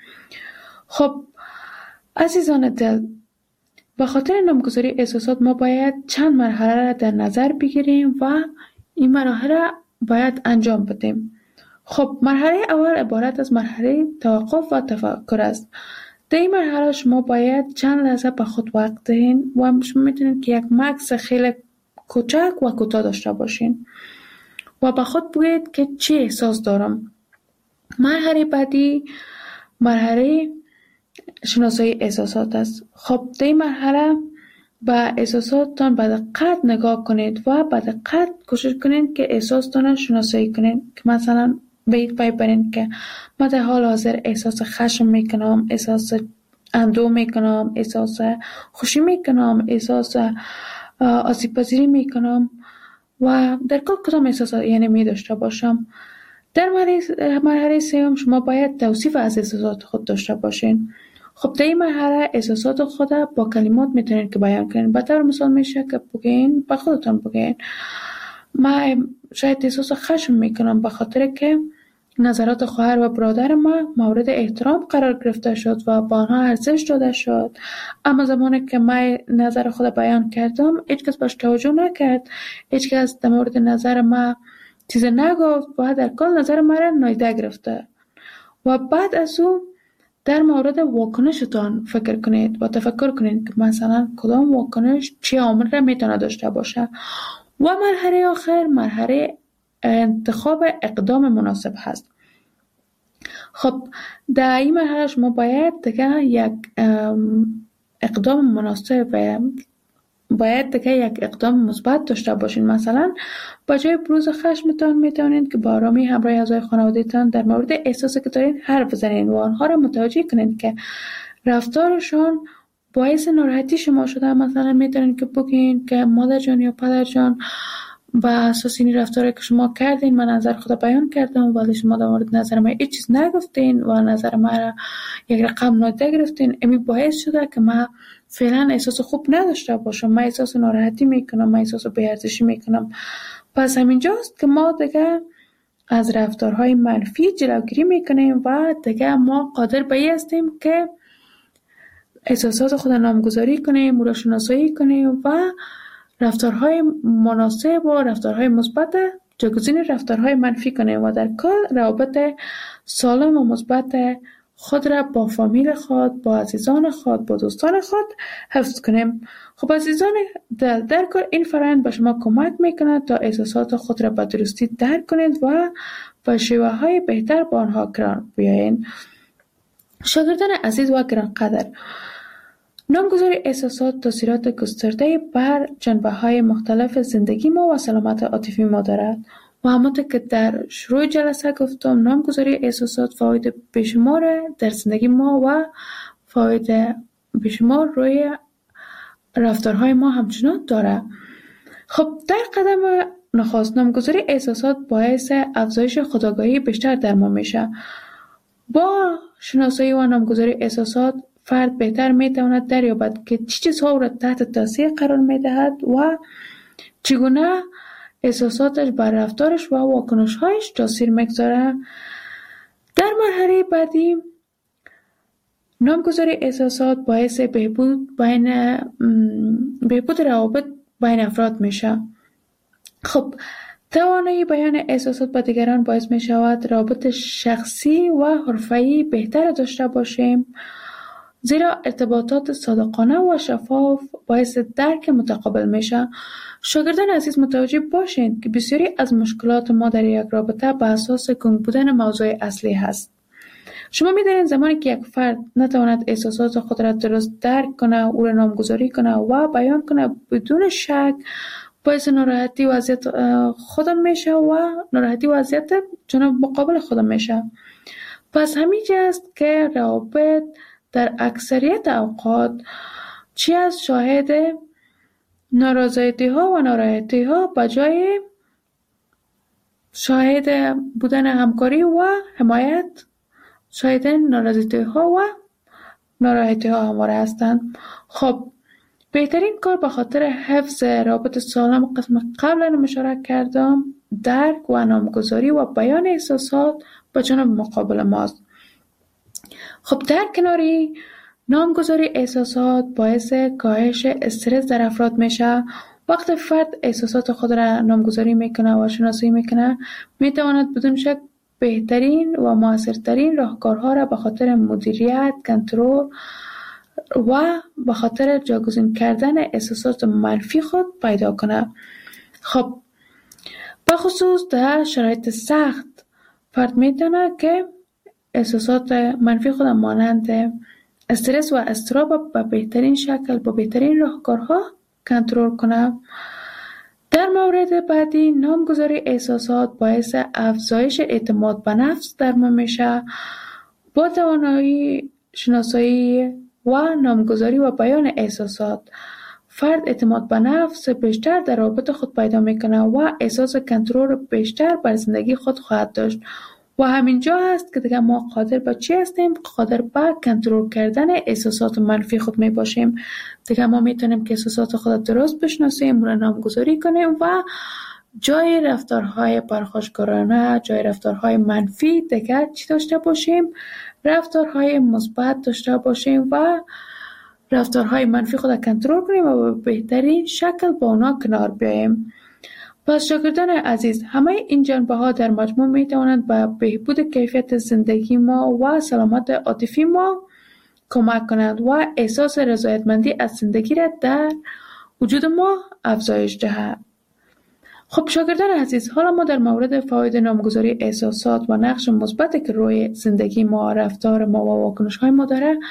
خب عزیزان دل، به خاطر نامگذاری احساسات ما باید چند مرحله را در نظر بگیریم و این مراحل را باید انجام بدیم. خب مرحله اول عبارت از مرحله توقف و تفکر است. در این مرحله شما باید چند لحظه به خود وقت دهید و شما میتونید که یک مکث خیلی کوچک و کوتاه داشته باشین و به خود بگویید که چی احساس دارم. مرحله بعدی مرحله شناسایی احساسات است. خب در این مرحله به احساساتتان به دقت نگاه کنید و به دقت کوشش کنید که احساستان را شناسایی کنید که مثلا بهید پی برید که من در حال حاضر احساس خشم میکنم، احساس اندوه میکنم، احساس خوشی میکنم، احساس آسیب پذیری میکنم و در کل کدام احساسات یعنی می داشته باشم. در مرحله سوم شما باید توصیف از احساسات خود داشته باشین. خب در این مرحله احساسات خود با کلمات میتونید که بیان کنید. به طور مثال میشه که بگین به خودتان بگین من شاید احساس خشم میکنم به خاطر که نظرات خواهر و برادر ما مورد احترام قرار گرفته شد و با آنها ارزش داده شد، اما زمانی که من نظر خود بیان کردم هیچ کس باش توجه نکرد، هیچ کس در مورد نظر ما چیز نگفت و در کل نظر ما را نادیده گرفته. و بعد از اون در مورد واکنشتان فکر کنید و تفکر کنید که مثلا کدام واکنش چه عامل را میتونه داشته باشه. و مرحله آخر مرحله انتخاب اقدام مناسب هست. خب در این مرحله شما باید دیگه یک اقدام مناسب و باید دیگه یک اقدام مثبت داشته باشین. مثلا با جای بروز خشمتان میتونید که با آرامی همراه اعضای خانواده‌تان در مورد احساسی که دارین حرف بزنین و آنها را متوجه کنید که رفتارشان باعث ناراحتی شما شده. مثلا میتونید که بگین که مادر جان یا پدر جان، با اساس این رفتاری که شما کردین من نظر خود بیان کردم ولی شما در مورد نظر من هیچ چیز نگفتین و نظر من را یک رقم نادیده گرفتین. امی باعث شده که من فعلا احساس خوب نداشته باشم، من احساس ناراحتی میکنم، من احساس بی‌ارزشی میکنم. پس همینجاست که ما دیگه از رفتارهای منفی جلوگیری میکنیم و دیگه ما قادر به این هستیم که احساسات خود نامگذاری کنیم، او را شناسایی کنیم و رفتارهای مناسب و رفتارهای مثبت جایگزین رفتارهای منفی کنیم و در کل روابط سالم و مثبت خود را با فامیل خود، با عزیزان خود، با دوستان خود حفظ کنیم. خب عزیزان، در, در کل این فرآیند به شما کمک میکنه تا احساسات خود را به درستی درک کنید و با شیوه های بهتر با آنها کنار بیایید. شاگردان عزیز و گرانقدر، نامگذاری احساسات تاثیرات گسترده بر جنبه‌های مختلف زندگی ما و سلامت عاطفی ما دارد و همانطور که در شروع جلسه گفتم، نامگذاری احساسات فواید بیشمار در زندگی ما و فواید بیشمار روی رفتارهای ما همچنان دارد. خب در قدم نخست نامگذاری احساسات باعث افزایش خودآگاهی بیشتر در ما میشه. با شناسایی و نامگذاری احساسات فرد بهتر میتواند دریابد که چه چیزها را تحت تاثیر قرار میدهد و چگونه احساساتش بر رفتارش و واکنش‌هایش تاثیر میگذارد. در مرحله بعدی نامگذاری احساسات باعث بهبود بین بهبود روابط بین افراد میشه. خب توانایی بیان احساسات به دیگران باعث میشود روابط شخصی و حرفه‌ای بهتر داشته باشیم، زیرا ارتباطات صادقانه و شفاف باعث درک متقابل میشه. شاگردان عزیز متوجه باشید که بسیاری از مشکلات ما در یک رابطه به اساس گنگ بودن موضوع اصلی هست. شما می‌دانید زمانی که یک فرد نتواند احساسات خود را درست درک کنه، او را نامگذاری کنه و بیان کنه، بدون شک باعث ناراحتی و اذیت خودم میشه و ناراحتی و اذیت جناب مقابل خودم میشه. پس همینجا است که روابط در اکثریت اوقات چی از شاهد نارضایتی ها و ناراحتی ها به جای شاهد بودن همکاری و حمایت شاهد نارضایتی ها و ناراحتی ها همواره هستند. خب بهترین کار به خاطر حفظ رابط سالم قسم قبلا اشاره کردم درک و نامگذاری و بیان احساسات به جانب مقابل ماست. خب در کناری نامگذاری احساسات باعث کاهش استرس در افراد میشه. وقتی فرد احساسات خود را نامگذاری میکنه و شناسایی میکنه، میتواند بدون شک بهترین و موثرترین راهکارها را به خاطر مدیریت، کنترل و به خاطر جایگزین کردن احساسات منفی خود پیدا کنه. خب به خصوص در شرایط سخت فرد میتونه که احساسات منفی خود مانند استرس و اضطراب به بهترین شکل با بهترین راهکارها کنترل کنه. در مورد بعدی نامگذاری احساسات باعث افزایش اعتماد به نفس در ما میشه. با توانایی شناسایی و نامگذاری و بیان احساسات فرد اعتماد به نفس بیشتر در رابطه خود پیدا میکنه و احساس کنترل بیشتر بر زندگی خود خواهد داشت و همینجا هست که دیگه ما قادر به چی هستیم؟ قادر به کنترل کردن احساسات منفی خود می باشیم. دیگه ما میتونیم که احساسات خود درست بشناسیم، را نامگذاری کنیم و جای رفتارهای پرخاشگرانه، جای رفتارهای منفی دیگر چی داشته باشیم؟ رفتارهای مثبت داشته باشیم و رفتارهای منفی خود کنترل کنیم و به بهترین شکل با اونا کنار بیاییم. پس شاگردان عزیز، همه این جنبه ها در مجموع می توانند به بهبود کیفیت زندگی ما و سلامت عاطفی ما کمک کنند و احساس رضایتمندی از زندگی را در وجود ما افزایش دهند. خب شاگردان عزیز، حالا ما در مورد فواید نامگذاری احساسات و نقش مثبتی که روی زندگی ما، رفتار ما و واکنش های ما داره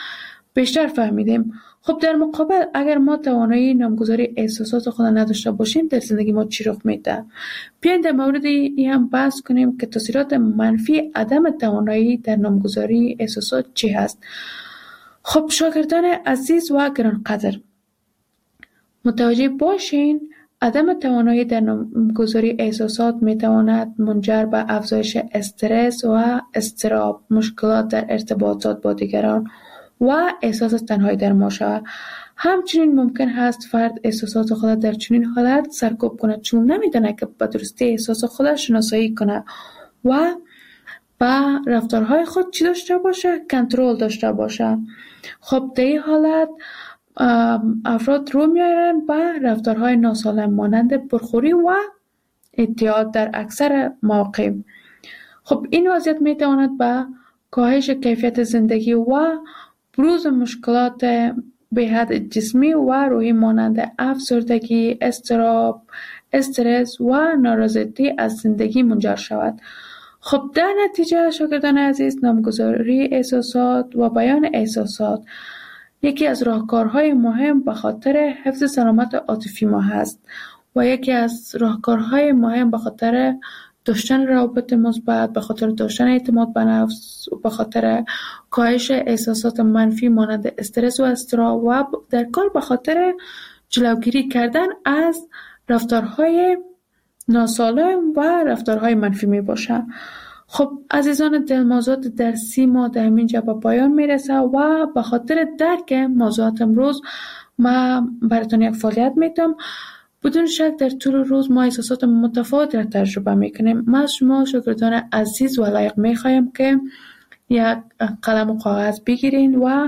بیشتر فهمیدیم. خب در مقابل اگر ما توانایی نامگذاری احساسات خود نداشته باشیم در زندگی ما چی رخ میده؟ بیاین در مورد این هم بحث کنیم که تاثیرات منفی عدم توانایی در نامگذاری احساسات چی هست. خب شاگردان عزیز و گرانقدر، متوجه باشین عدم توانایی در نامگذاری احساسات میتواند منجر به افزایش استرس و اضطراب، مشکلات در ارتباطات با دیگران و احساس تنهایی در ما شود. همچنین ممکن هست فرد احساسات خود در چنین حالت سرکوب کند چون نمیدونه که به درستی احساس خودش شناسایی کنه و با رفتارهای خود چی داشته باشه؟ کنترل داشته باشه. خب در این حالت افراد رو میارن به رفتارهای ناسالم مانند پرخوری و اعتیاد در اکثر مواقع. خب این وضعیت میتواند به کاهش کیفیت زندگی و بروز مشکلات به حد جسمی و روحی مانند افسردگی، اضطراب، استرس و نارضایتی از زندگی منجر شود. خب در نتیجه شاگردان عزیز، نامگذاری احساسات و بیان احساسات یکی از راهکارهای مهم به خاطر حفظ سلامت عاطفی ما هست و یکی از راهکارهای مهم به خاطر داشتن روابط مثبت، به خاطر داشتن اعتماد به نفس، به خاطر کاهش احساسات منفی مانند استرس و اضطراب و در کل به خاطر جلوگیری کردن از رفتارهای ناسالم و رفتارهای منفی می باشه. خب عزیزان دل، موضوعات درسی ما در همینجا به پایان میرسه و به خاطر درک موضوعات امروز ما براتون یک فعالیت میتم. بدون شک در طول روز ما احساسات متفاوت را تجربه میکنیم. ما از شما شاگردان عزیز و لایق میخوایم که یک قلم و کاغذ بگیرین و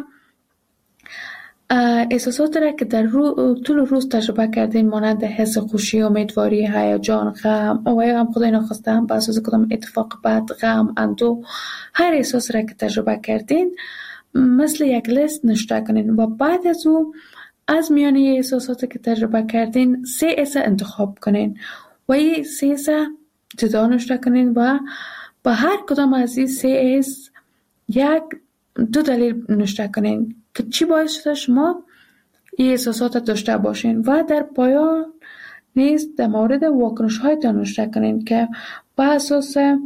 احساسات را که در رو طول روز تجربه کردین مانند حس خوشی، امیدواری، هیجان، غم و یا هم خدای ناخواسته هم به اساس کدام اتفاق بد، غم، اندوه، هر احساس را که تجربه کردین مثل یک لیست نوشته کنین و بعد از او از میان احساساتی که تجربه کردین سه اس انتخاب کنین و این سه اس جدا نوشته کنین و با هر کدام از این سه اس یک دو دلیل نوشته کنین که چی باعث شده شما این احساسات داشته باشین و در پایان نیز در مورد واکنش های نوشته کنین که با اساس این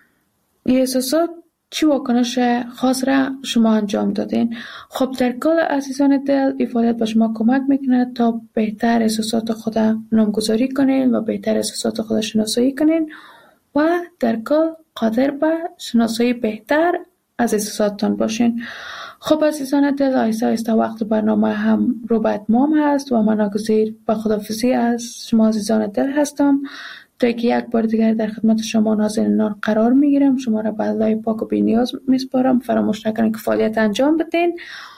احساسات چی واکنش خاص را شما انجام دادین. خب در کل عزیزان دل، این فعالیت به شما کمک میکنه تا بهتر احساسات خود نامگذاری کنین و بهتر احساسات خود شناسایی کنین و در کل قادر به شناسایی بهتر از احساساتتان باشین. خب عزیزان دل، آهسته آهسته وقت برنامه هم رو به اتمام هست و من ناگزیر به خداحافظی از شما عزیزان دل هستم تا که یک بار دیگر در خدمت شما نازنینان قرار میگیرم. شما را به الله پاک و بی‌نیاز میسپارم. فراموش نکنید که فعالیت انجام بدین.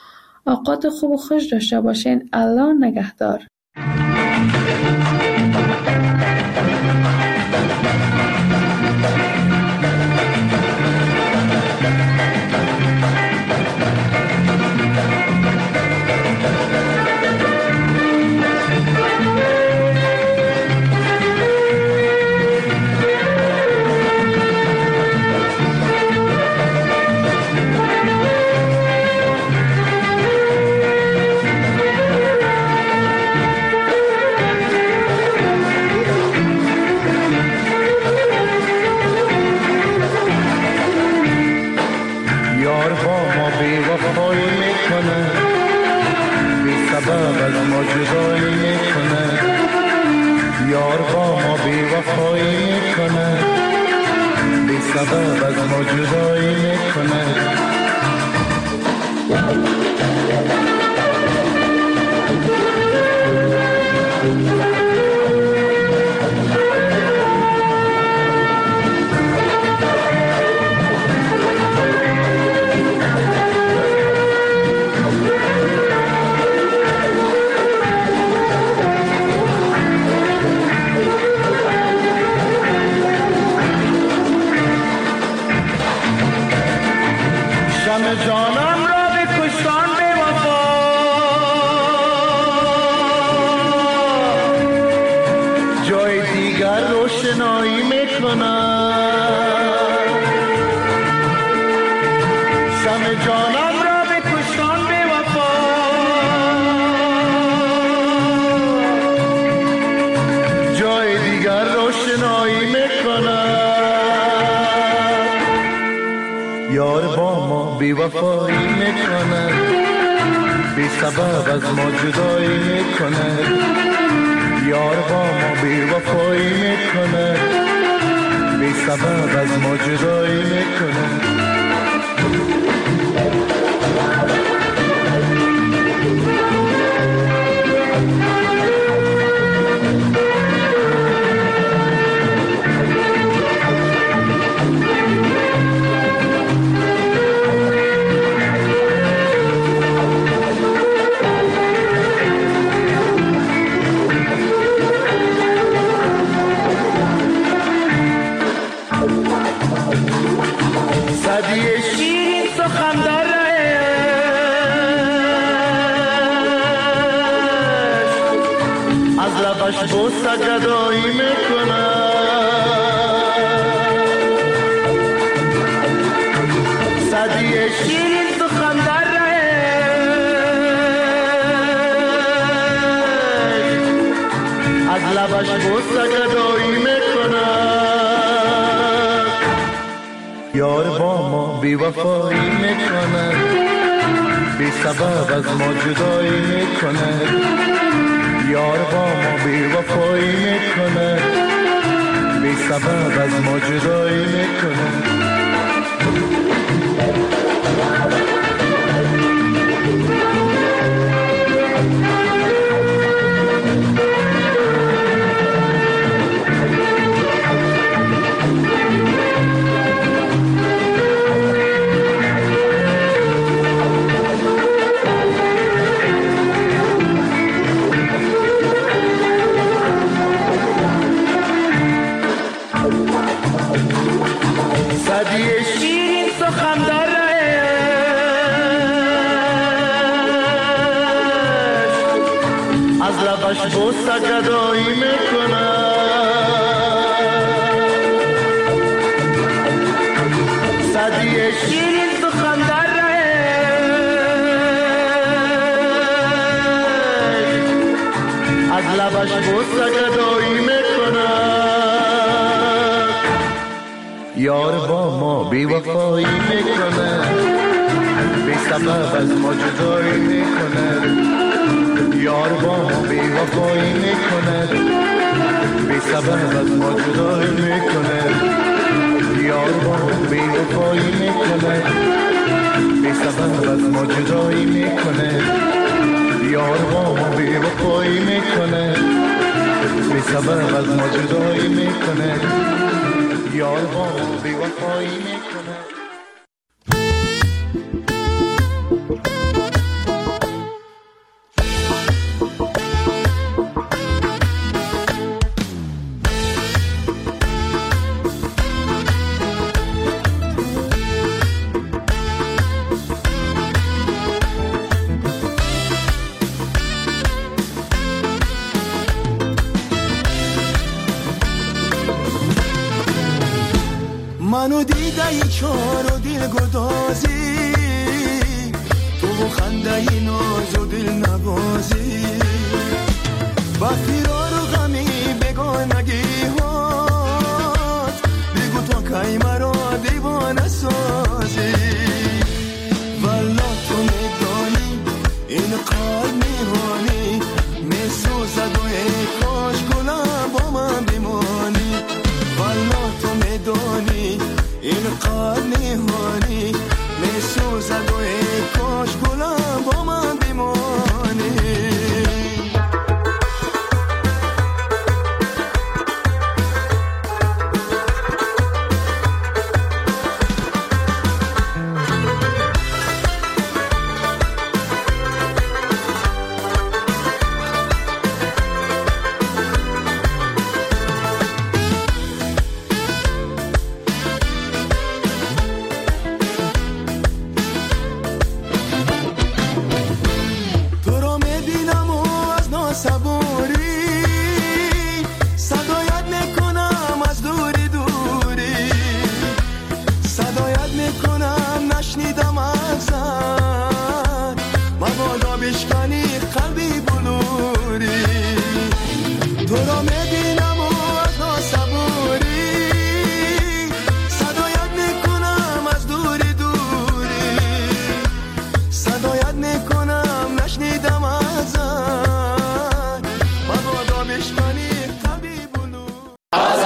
اوقات خوب و خوش داشته باشین. الله نگهدار. شم جانم را به کشتان بی وفا یار با ما بی وفایی میکنه، بی سبب از ما جدایی میکنه. یار با ما بی وفایی میکنه، بی سبب از ما جدایی میکنه. بوسه گدایی میکنه، صدی شیرین سخن در از لبش بوسه گدایی میکنه. یار با ما بی وفایی میکنه، بی سبب از ما جدایی میکنه. یار با ما بی وفایی میکنه، بی سبب از ما جدایی میکنه. بوسه گدایی میکنه، صدی شیرین سخن در از لبش بوسه گدایی میکنه. یار با ما بی وفایی میکنه، بی سبب از ما جدایی میکنه. یار با ما بی وفایی میکنه، بی سبب از ما جدایی میکنه. یار با ما بی وفایی میکنه، بی سبب از ما جدایی میکنه. یار با ما بی وفایی میکنه، بی سبب از ما جدایی میکنه. یار با ما بی وفایی میکنه. منو دیده ای چار و دل گدازی، تو خنده ای ناز و دل نبازی. با فرار و غمی بگانگی